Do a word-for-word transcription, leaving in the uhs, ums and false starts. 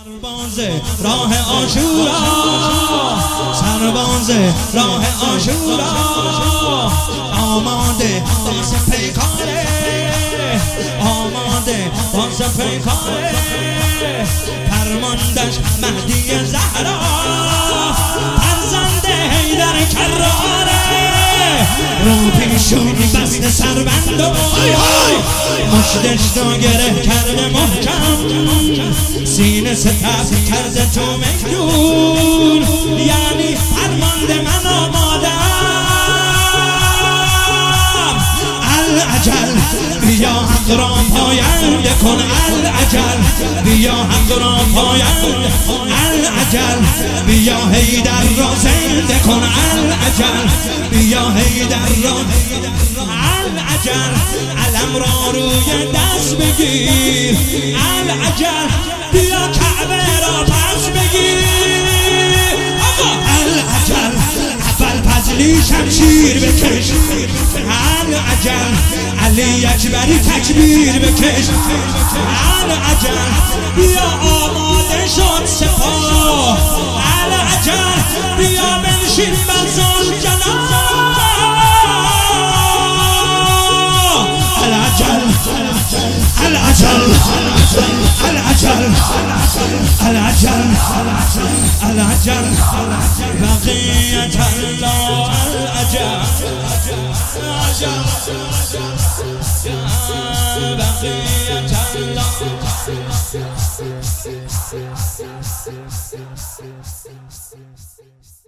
سرباز راه عاشورا، سرباز راه عاشورا، آماده واسه پیکاره، آماده واسه پیکاره، فرماندش مهدی زهرا، فرزند حیدر کراره، رو پیشونی بسته سربند و مشتش رو گره کرده محکم، سینه ستف کرده تو میدون، یعنی فرمانده من آمادم. العجل بیا حق را پاینده کن، العجل بیا حق را پاینده، العجل بیا حیدر را زنده کن، العجل بیا حیدر را، العجل علم را روی دست بگیر، العجل بیا کعبه را پس بگیر، العجل اول فضلی شمشیر بکش، العجل علی اکبری تکبیر بکش، العجل بیا آماده شد سپاه، العجل بیا بنشین بر زلجناح، العجل العجل العجل العجل العجل بقية الله العجل بقية الله.